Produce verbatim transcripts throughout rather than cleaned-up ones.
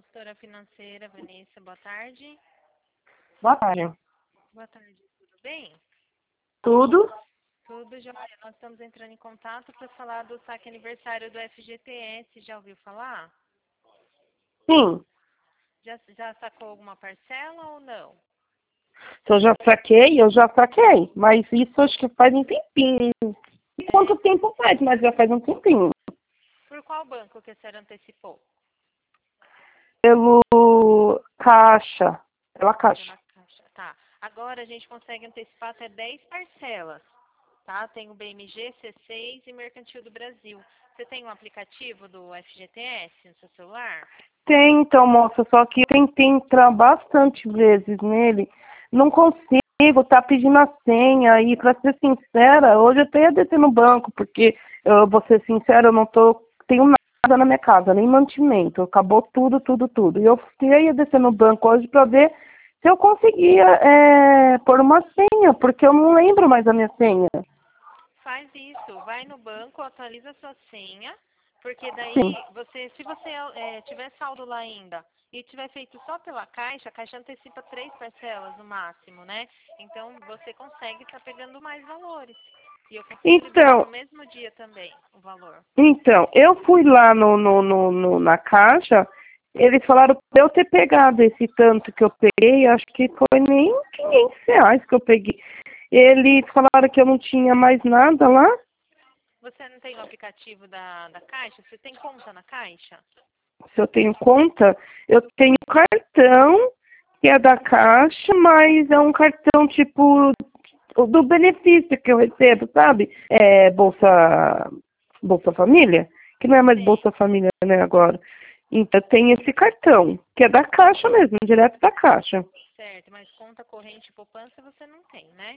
consultora financeira, Vanessa. Boa tarde. Boa tarde. Boa tarde, tudo bem? Tudo? Tudo jóia. Nós estamos entrando em contato para falar do saque aniversário do F G T S. Já ouviu falar? Sim. Já, já sacou alguma parcela ou não? Se eu já saquei, eu já saquei. Mas isso acho que faz um tempinho. E quanto tempo faz? Mas já faz um tempinho. Por qual banco que a senhora antecipou? Pelo Caixa. Pela Caixa. Pela Caixa. Tá. Agora a gente consegue antecipar até dez parcelas. Tá? Tem o B M G, C seis e Mercantil do Brasil. Você tem um aplicativo do F G T S no seu celular? Tem, então, moça. Só que eu tentei entrar bastante vezes nele. Não consigo, tá pedindo a senha. E pra ser sincera, hoje eu até ia descer no banco, porque eu vou ser sincera, eu não tô, tenho nada na minha casa, nem mantimento. Acabou tudo, tudo, tudo. E eu ia descer no banco hoje pra ver se eu conseguia é, pôr uma senha, porque eu não lembro mais a minha senha. Faz isso, vai no banco, atualiza sua senha, porque Sim. daí você, se você é, tiver saldo lá ainda e tiver feito só pela Caixa, a Caixa antecipa três parcelas no máximo, né? Então você consegue estar pegando mais valores. E eu consigo liberar Então, no mesmo dia também o valor. então, eu fui lá no, no, no, no- na Caixa, eles falaram pra eu ter pegado esse tanto que eu peguei, acho que foi nem quinhentos reais que eu peguei. Eles falaram que eu não tinha mais nada lá. Você não tem o aplicativo da, da Caixa? Você tem conta na Caixa? Se eu tenho conta, eu tenho cartão, que é da Caixa, mas é um cartão tipo do benefício que eu recebo, sabe? É Bolsa, Bolsa Família, que não é mais Sim. Bolsa Família, né, agora. Então tem esse cartão, que é da Caixa mesmo, direto da Caixa. Certo, mas conta corrente e poupança você não tem, né?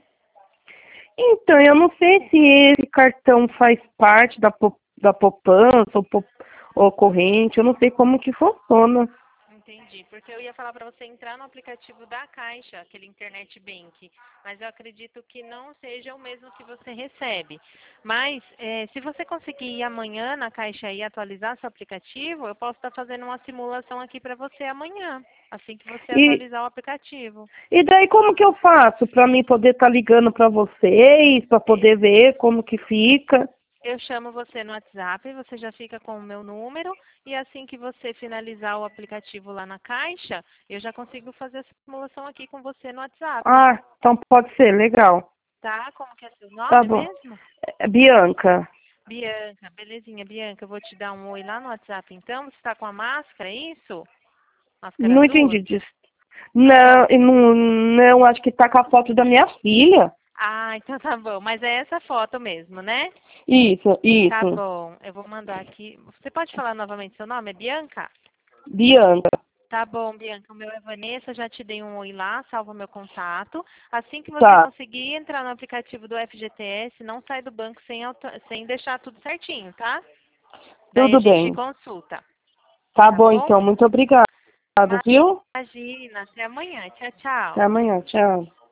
Então, eu não sei se esse cartão faz parte da, pou- da poupança ou, pou- ou corrente, eu não sei como que funciona. Entendi, porque eu ia falar para você entrar no aplicativo da Caixa, aquele Internet Bank, mas eu acredito que não seja o mesmo que você recebe. Mas eh, se você conseguir ir amanhã na Caixa e atualizar seu aplicativo, eu posso estar fazendo uma simulação aqui para você amanhã, assim que você E, atualizar o aplicativo. e daí como que eu faço para mim poder estar ligando para vocês, para poder ver como que fica? Eu chamo você no WhatsApp, você já fica com o meu número e assim que você finalizar o aplicativo lá na Caixa, eu já consigo fazer a simulação aqui com você no WhatsApp. Ah, então pode ser, legal. Tá? Como que é seu Tá nome bom. mesmo? É Bianca, Bianca, belezinha, Bianca. Eu vou te dar um oi lá no WhatsApp então. Você está com a máscara, é isso? Máscara não azul? entendi disso. Não. Não, e não, não, acho que tá com a foto da minha filha. Ah, então tá bom. Mas é essa foto mesmo, né? Isso, Tá isso. bom. Eu vou mandar aqui. Você pode falar novamente seu nome? É Bianca? Bianca. Tá bom, Bianca. O meu é Vanessa. Já te dei um oi lá. Salva meu contato. Assim que você Tá, conseguir entrar no aplicativo do F G T S, não sai do banco sem, auto- sem deixar tudo certinho, tá? Daí a tudo gente bem. consulta. Tá Tá bom, bom? então. Muito obrigada, viu? Imagina, até amanhã. Tchau, Até tchau. amanhã. Tchau.